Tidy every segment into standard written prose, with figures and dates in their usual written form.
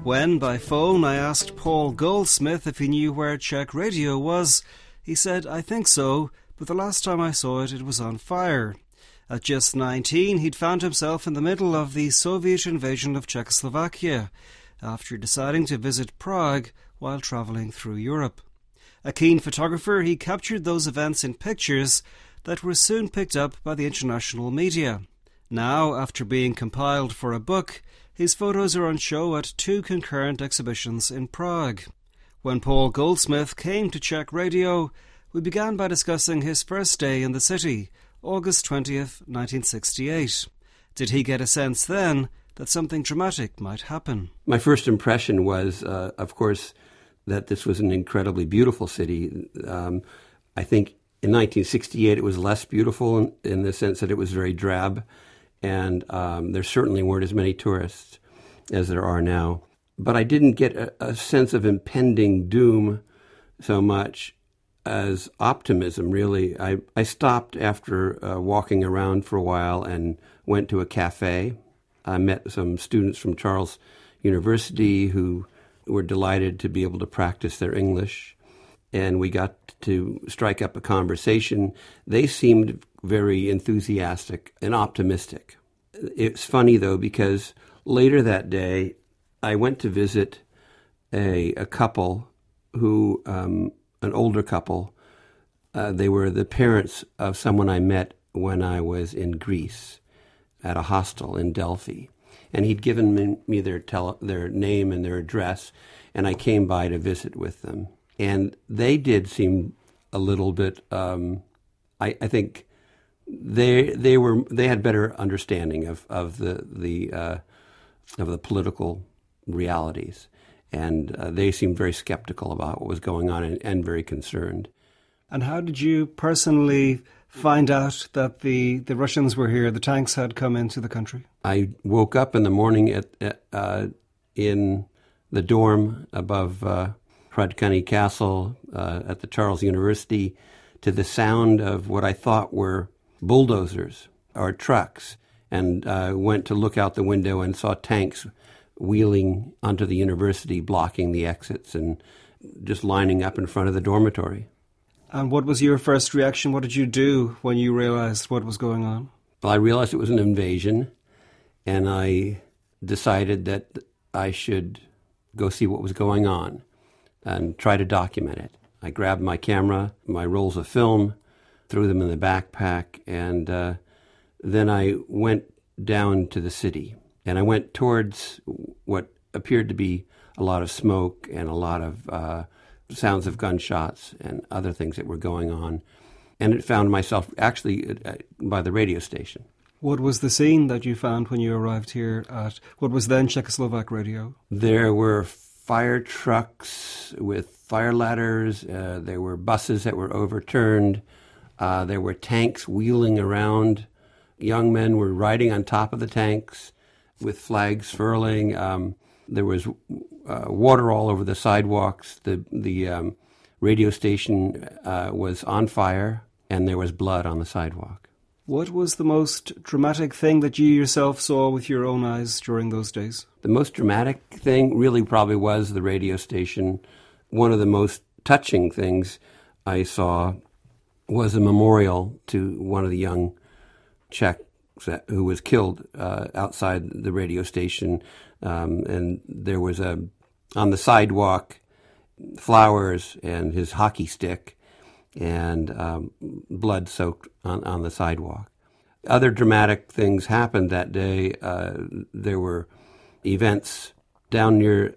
When, by phone, I asked Paul Goldsmith if he knew where Czech Radio was, he said, "I think so, but the last time I saw it, it was on fire." At just 19, he'd found himself in the middle of the Soviet invasion of Czechoslovakia, after deciding to visit Prague while travelling through Europe. A keen photographer, he captured those events in pictures that were soon picked up by the international media. Now, after being compiled for a book, his photos are on show at 2 concurrent exhibitions in Prague. When Paul Goldsmith came to Czech Radio, we began by discussing his first day in the city, August 20th, 1968. Did he get a sense then that something dramatic might happen? My first impression was, of course, that this was an incredibly beautiful city. I think in 1968 it was less beautiful in the sense that it was very drab, and there certainly weren't as many tourists as there are now. But I didn't get a sense of impending doom so much as optimism, really. I stopped after walking around for a while and went to a cafe. I met some students from Charles University who were delighted to be able to practice their English, and we got to strike up a conversation. They seemed very enthusiastic and optimistic. It's funny, though, because later that day, I went to visit a couple who, an older couple. They were the parents of someone I met when I was in Greece at a hostel in Delphi. And he'd given me their name and their address, and I came by to visit with them. And they did seem a little bit, I think they had better understanding of the political realities, and they seemed very skeptical about what was going on and very concerned. And how did you personally find out that the Russians were here, the tanks had come into the country? I woke up in the morning in the dorm above Hradčany Castle at the Charles University to the sound of what I thought were bulldozers or trucks, and went to look out the window and saw tanks wheeling onto the university, blocking the exits and just lining up in front of the dormitory. And what was your first reaction? What did you do when you realized what was going on? Well, I realized it was an invasion, and I decided that I should go see what was going on and try to document it. I grabbed my camera, my rolls of film, threw them in the backpack, and then I went down to the city. And I went towards what appeared to be a lot of smoke and a lot of sounds of gunshots and other things that were going on. And it found myself actually by the radio station. What was the scene that you found when you arrived here at what was then Czechoslovak Radio? There were fire trucks with fire ladders. There were buses that were overturned. There were tanks wheeling around. Young men were riding on top of the tanks with flags furling. There was water all over the sidewalks. The radio station was on fire, and there was blood on the sidewalk. What was the most dramatic thing that you yourself saw with your own eyes during those days? The most dramatic thing really probably was the radio station. One of the most touching things I saw was a memorial to one of the young Czechs who was killed outside the radio station. And there was on the sidewalk, flowers and his hockey stick and blood soaked on the sidewalk. Other dramatic things happened that day. There were events down near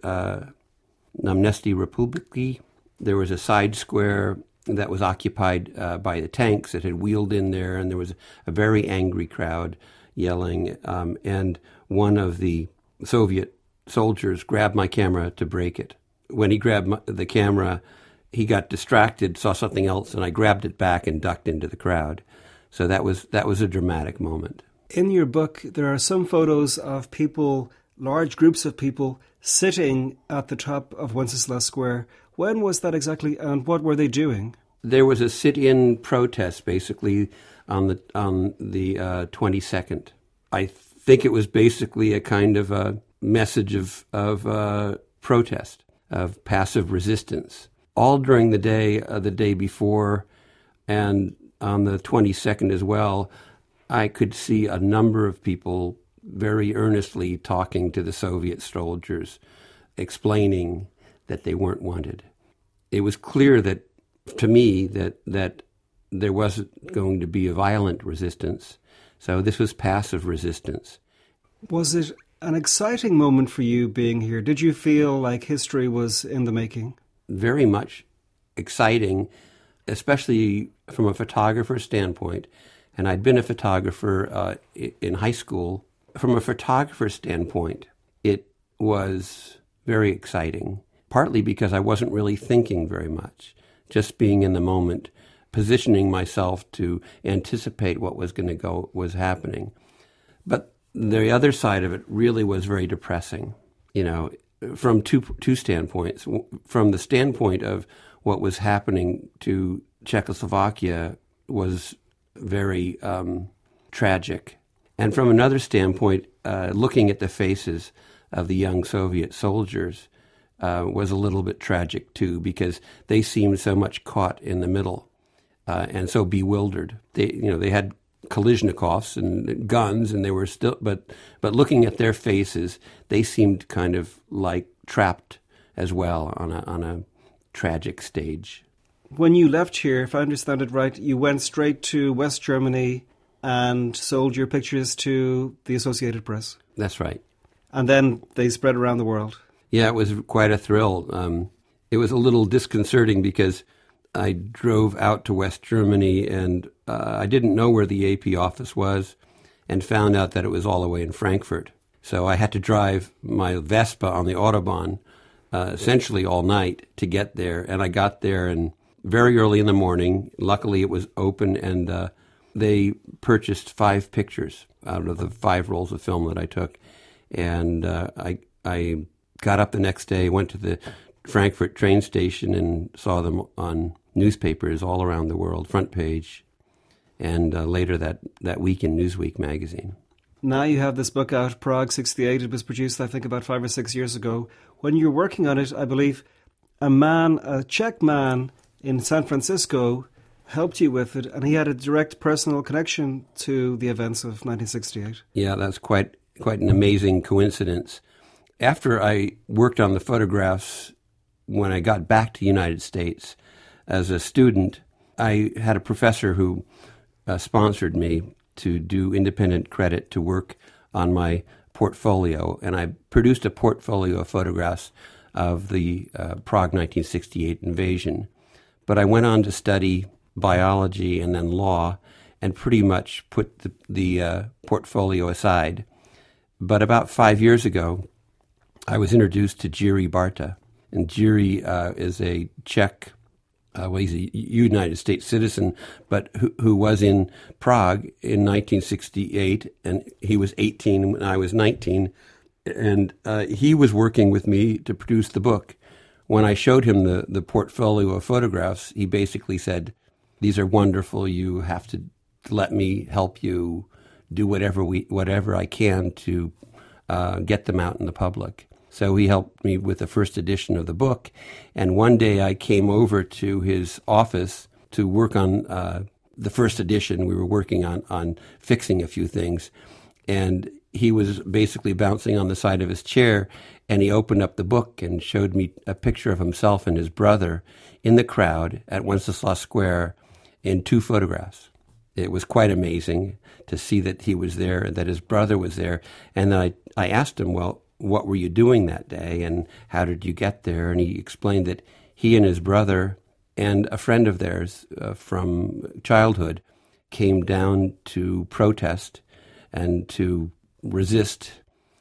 Náměstí Republiky. There was a side square that was occupied by the tanks that had wheeled in there, and there was a very angry crowd yelling. And one of the Soviet soldiers grabbed my camera to break it. When he grabbed the camera, he got distracted, saw something else, and I grabbed it back and ducked into the crowd. So that was a dramatic moment. In your book, there are some photos of people, large groups of people, sitting at the top of Wenceslas Square. When was that exactly, and what were they doing? There was a sit-in protest, basically, on the 22nd. I think it was basically a kind of a message of protest, of passive resistance. All during the day before, and on the 22nd as well, I could see a number of people very earnestly talking to the Soviet soldiers, explaining that they weren't wanted. It was clear that, to me, that there wasn't going to be a violent resistance. So this was passive resistance. Was it an exciting moment for you being here? Did you feel like history was in the making? Very much exciting, especially from a photographer's standpoint. And I'd been a photographer in high school. From a photographer's standpoint, it was very exciting, partly because I wasn't really thinking very much, just being in the moment, positioning myself to anticipate what was happening. But the other side of it really was very depressing, from two standpoints. From the standpoint of what was happening to Czechoslovakia was very tragic. And from another standpoint, looking at the faces of the young Soviet soldiers was a little bit tragic too, because they seemed so much caught in the middle and so bewildered. They had Kalashnikovs and guns, and they were still, but looking at their faces, they seemed kind of like trapped as well on a tragic stage. When you left here, if I understand it right, you went straight to West Germany and sold your pictures to the Associated Press. That's right. And then they spread around the world. Yeah, it was quite a thrill. It was a little disconcerting because I drove out to West Germany and I didn't know where the AP office was and found out that it was all the way in Frankfurt. So I had to drive my Vespa on the Autobahn essentially all night to get there. And I got there and very early in the morning. Luckily, it was open, and they purchased 5 pictures out of the 5 rolls of film that I took. And I got up the next day, went to the Frankfurt train station, and saw them on newspapers all around the world, front page, and later that week in Newsweek magazine. Now you have this book out, Prague 68. It was produced, I think, about 5 or 6 years ago. When you were working on it, I believe a Czech man in San Francisco helped you with it, and he had a direct personal connection to the events of 1968. Yeah, that's quite an amazing coincidence. After I worked on the photographs, when I got back to the United States as a student, I had a professor who sponsored me to do independent credit to work on my portfolio, and I produced a portfolio of photographs of the Prague 1968 invasion. But I went on to study biology and then law and pretty much put the portfolio aside. But about 5 years ago, I was introduced to Jiří Bárta. And Jiří is a Czech, he's a United States citizen, but who was in Prague in 1968, and he was 18 when I was 19. And he was working with me to produce the book. When I showed him the portfolio of photographs, he basically said, "These are wonderful. You have to let me help you do whatever I can to get them out in the public." So he helped me with the first edition of the book. And one day I came over to his office to work on the first edition. We were working on fixing a few things. And he was basically bouncing on the side of his chair, and he opened up the book and showed me a picture of himself and his brother in the crowd at Wenceslas Square in 2 photographs. It was quite amazing to see that he was there, that his brother was there. And then I asked him, well, what were you doing that day and how did you get there? And he explained that he and his brother and a friend of theirs from childhood came down to protest and to resist.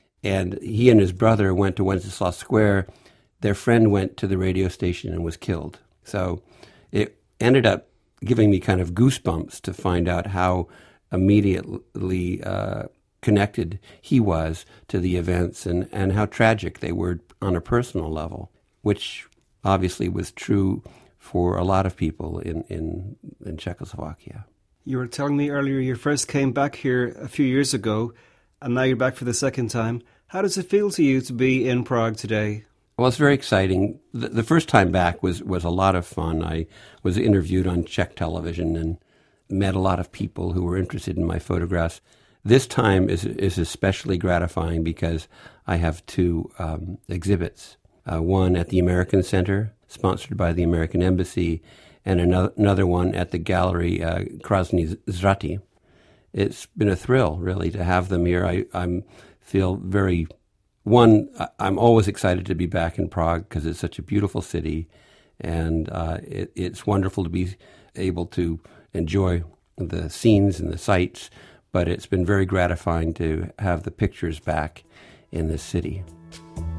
And he and his brother went to Wenceslas Square. Their friend went to the radio station and was killed. So it ended up giving me kind of goosebumps to find out how immediately connected he was to the events and how tragic they were on a personal level, which obviously was true for a lot of people in Czechoslovakia. You were telling me earlier you first came back here a few years ago, and now you're back for the second time. How does it feel to you to be in Prague today? Well, it's very exciting. The first time back was a lot of fun. I was interviewed on Czech television and met a lot of people who were interested in my photographs. This time is especially gratifying because I have two exhibits. One at the American Center, sponsored by the American Embassy, and another one at the Gallery Krasny Zraty. It's been a thrill, really, to have them here. I feel very... One, I'm always excited to be back in Prague because it's such a beautiful city, and it's wonderful to be able to enjoy the scenes and the sights, but it's been very gratifying to have the pictures back in this city.